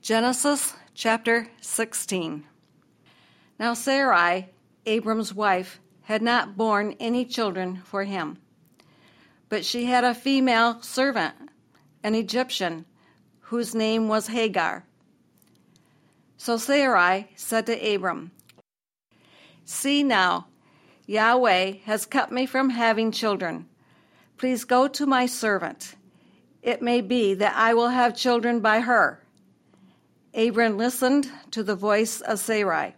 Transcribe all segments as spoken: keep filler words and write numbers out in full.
Genesis chapter sixteen. Now Sarai, Abram's wife, had not borne any children for him, but she had a female servant, an Egyptian, whose name was Hagar. So Sarai said to Abram, "See now, Yahweh has kept me from having children. Please go to my servant. It may be that I will have children by her." Abram listened to the voice of Sarai.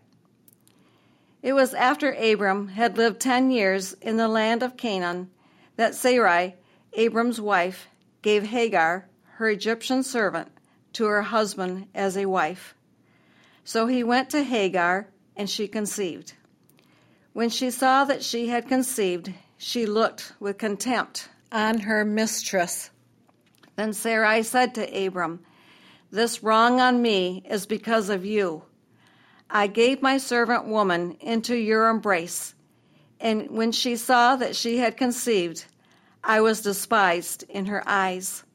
It was after Abram had lived ten years in the land of Canaan that Sarai, Abram's wife, gave Hagar, her Egyptian servant, to her husband as a wife. So he went to Hagar, and she conceived. When she saw that she had conceived, she looked with contempt on her mistress. Then Sarai said to Abram, "This wrong on me is because of you. I gave my servant woman into your embrace, and when she saw that she had conceived, I was despised in her eyes.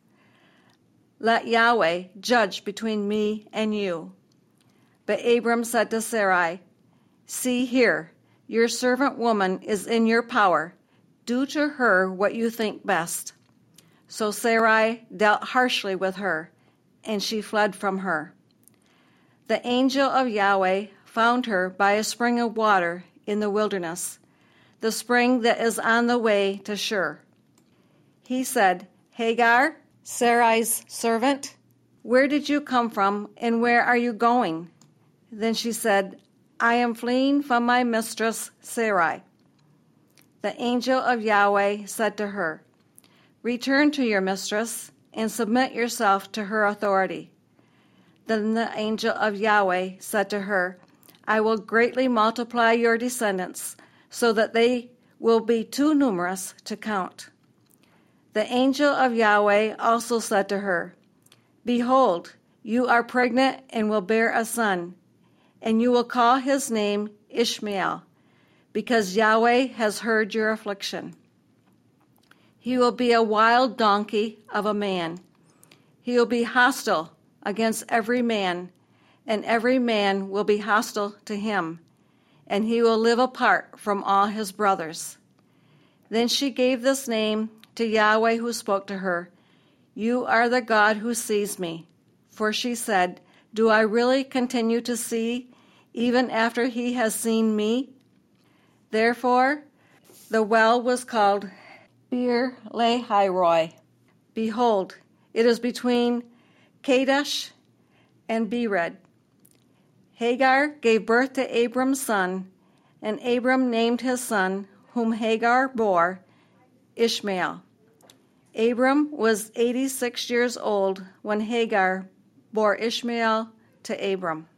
Let Yahweh judge between me and you." But Abram said to Sarai, "See here, your servant woman is in your power. Do to her what you think best." So Sarai dealt harshly with her, and she fled from her. The angel of Yahweh found her by a spring of water in the wilderness, the spring that is on the way to Shur. He said, "Hagar, Sarai's servant, where did you come from, and where are you going?" Then she said, "I am fleeing from my mistress Sarai." The angel of Yahweh said to her, "Return to your mistress and submit yourself to her authority." Then the angel of Yahweh said to her, "I will greatly multiply your descendants, so that they will be too numerous to count." The angel of Yahweh also said to her, "Behold, you are pregnant and will bear a son, and you will call his name Ishmael, because Yahweh has heard your affliction. He will be a wild donkey of a man. He will be hostile against every man, and every man will be hostile to him, and he will live apart from all his brothers." Then she gave this name to Yahweh who spoke to her, "You are the God who sees me." For she said, "Do I really continue to see, even after he has seen me?" Therefore the well was called Beer Lahai. Behold, it is between Kadesh and Bered. Hagar gave birth to Abram's son, and Abram named his son, whom Hagar bore, Ishmael. Abram was eighty-six years old when Hagar bore Ishmael to Abram.